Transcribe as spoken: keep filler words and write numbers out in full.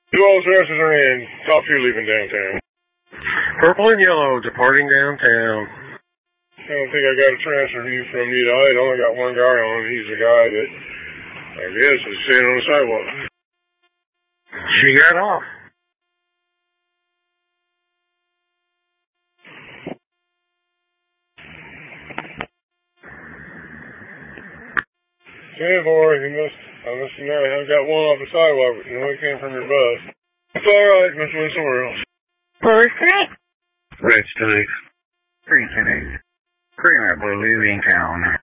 Two old dresses are in. Top two leaving downtown. Purple and yellow departing downtown. I don't think I got a transfer view from you. I only got one guy on. He's the guy that I guess is sitting on the sidewalk. She got off. Hey, boy, you must, I must have known I got one off the sidewalk, but you know it came from your bus. It's alright, must have went somewhere else. Who's tonight? Rich tonight. Three tonight. Pretty much leaving town.